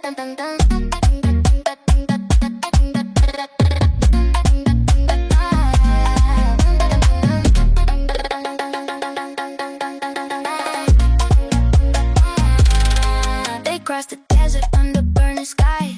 They crossed the desert under burning skies.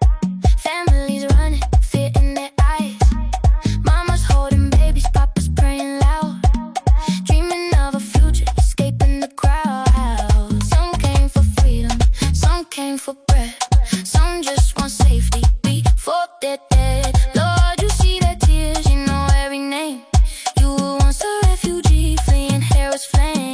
Families running, fear in their eyes. Mama's holding babies, papa's praying loud, dreaming of a future, escaping the crowd. Some came for freedom, some came for bread, some just want safety before they're dead. Lord, you see their tears, you know every name. You were once a refugee, fleeing Herod's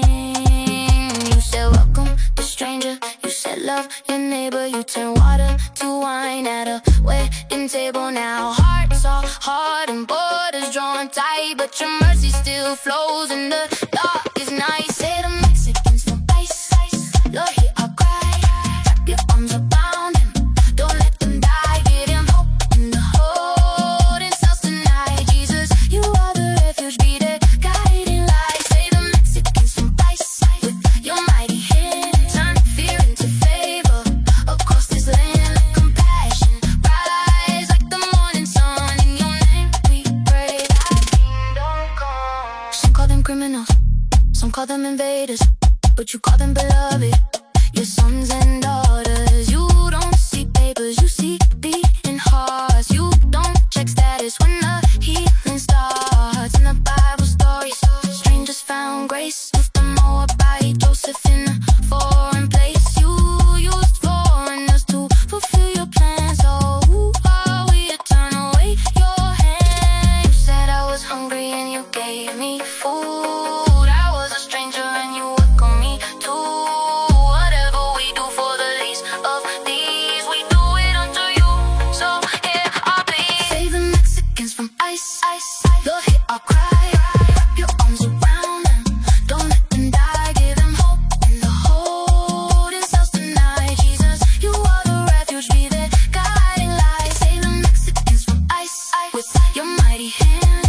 flame. You said welcome to stranger, you said love your neighbor. You turn water to wine at a wedding table. Now hearts are hard and borders drawn tight, but your mercy still flows in the darkest night. Say the Mexicans from ice, Lord, hear our cry. Wrap your arms around them, don't let them die. Give them hope in the holding cells tonight. Jesus, you are the refuge, be their guiding light. Say the Mexicans from ice, with your mighty hand, turn fear into favor across this land. Let compassion rise like the morning sun. In your name we pray, thy kingdom come. Some call them criminals, some call them invaders, but you call them beloved, your sons and daughters. You don't see papers, you see beating hearts. You don't check status when the healing starts. In the Bible stories, strangers found grace. With the Moabite Joseph in a foreign place. You used foreigners to fulfill your plans. So who are we to turn away your hand? You said I was hungry and you gave me food. I was a stranger and you welcomed me too. Whatever we do for the least of these, we do it unto you. So hear our plea. Save the Mexicans from ice, Lord, hear our cry. Wrap your arms around them, don't let them die. Give them hope in the holding cells tonight. Jesus, you are the refuge, be their guiding light. Save the Mexicans from ice, with your mighty hand.